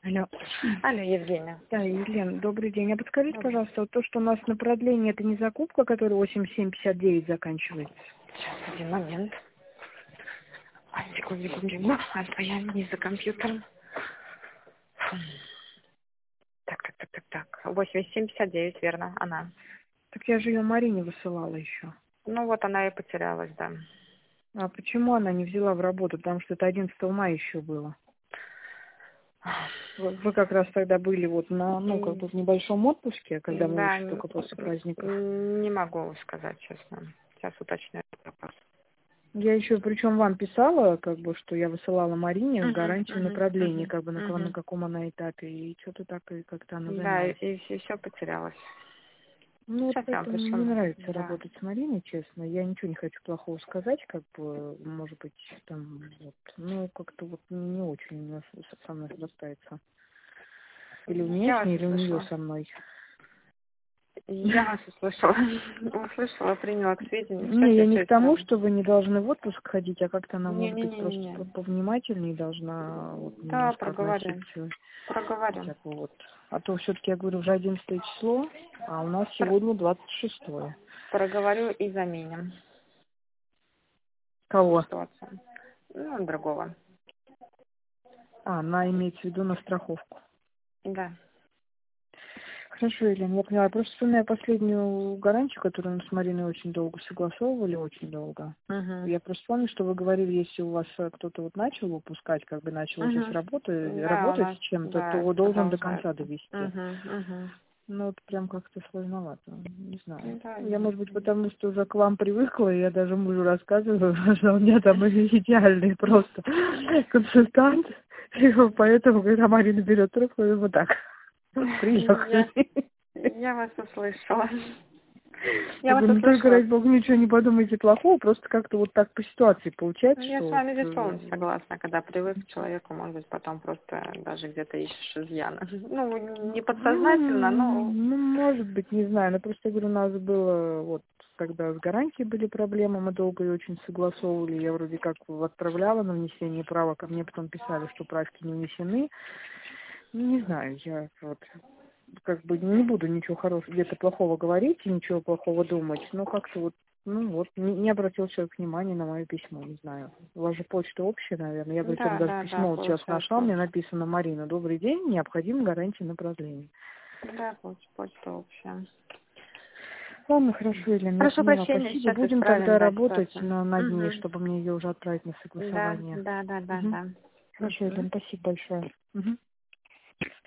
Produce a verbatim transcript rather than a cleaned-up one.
Алло. Алло, Евгения. Да, Елена, добрый день. А подскажите, Добрый. пожалуйста, вот то, что у нас на продлении, это не закупка, которая восемьдесят семь пятьдесят девять заканчивается? Сейчас, один момент. А, секунду, секунду. Альфа, я не за компьютером. Так, так, так, так, так. восемьдесят семь пятьдесят девять, верно, она. Так я же ее Марине высылала еще. Ну вот она и потерялась, да. А почему она не взяла в работу? Потому что это одиннадцатого мая еще было. Вы, вы как раз тогда были вот на, ну, как бы в небольшом отпуске, когда мы Да, вышли только после праздников. не могу сказать честно. Сейчас уточню этот вопрос. Я еще, причем вам писала, как бы, что я высылала Марине Угу, гарантию на угу, продление, угу, как бы, на, ка- на угу. каком она этапе, и что-то так, и как-то она Да, замялась. и, и все потерялось. Ну, вот Сейчас я вам поэтому мне пришлю. не нравится Да. работать с Мариной, честно. Я ничего не хочу плохого сказать, как бы, может быть, там, вот, ну, как-то вот не очень у меня с- со мной срастается. Или у меня Я с вас ней, или у нее услышала. со мной. Я вас услышала. Услышала, приняла к сведению. Сейчас Не, я я не все к тому, исправлю. что вы не должны в отпуск ходить, а как-то она, может быть, просто Не-не-не-не. по- повнимательнее должна вот, Да, немножко проговорим. относиться. Проговорим. Хотя бы вот. А то все-таки, я говорю, уже одиннадцатое число, а у нас Про- сегодня двадцать шестое. проговорю и заменим Кого? ситуацию. Ну, другого. А, она имеется в виду на страховку. Да. Хорошо, Елена, я поняла. Просто вспоминаю последнюю гарантию, которую мы с Мариной очень долго согласовывали, очень долго. Угу. Я просто помню, что вы говорили, если у вас э, кто-то вот начал выпускать, как бы начал уже с Угу. работы, Да, у работать нас, с чем-то, да, то должен до конца продолжается. довести. Угу, угу. Ну, это прям как-то сложновато, не знаю. Да, Я, может быть, и- потому что уже к вам привыкла, и я даже мужу рассказываю, что у меня там идеальный просто консультант, и вот поэтому, когда Марина берет трубку, я вот так, приехали. я, я вас услышала. Я Я вас говорю, ну только, услышала. ради бога, ничего не подумайте плохого, просто как-то вот так по ситуации получается, Я что с вот... вами здесь э, полностью согласна. Когда привык к человеку, может быть, потом просто даже где-то ищешь изъяны. Ну, не Ну, подсознательно, но... ну, может быть, не знаю, но просто, я говорю, у нас было, вот, когда с гарантией были проблемы, мы долго ее очень согласовывали, я вроде как отправляла на внесение правок, а мне потом писали, что правки не внесены. Ну, не знаю, я вот как бы не буду ничего хорошего, где-то плохого говорить и ничего плохого думать, но как-то вот, ну вот, не, не обратил человек внимания на мое письмо, не знаю. У вас же почта общая, наверное. Я причем Да, даже да, да, письмо вот сейчас получается. нашла, мне написано: Марина, добрый день, необходима гарантия на продление. Да, поч- почта общая. Ладно, хорошо, Елена, я Прошу поняла. прощения, Спасибо. сейчас Будем исправим, тогда да, работать ситуацию. на, над ней, Угу. чтобы мне ее уже отправить на Да, согласование. да, да, да, Угу. да. Хорошо, Угу. Елена, спасибо большое. Угу.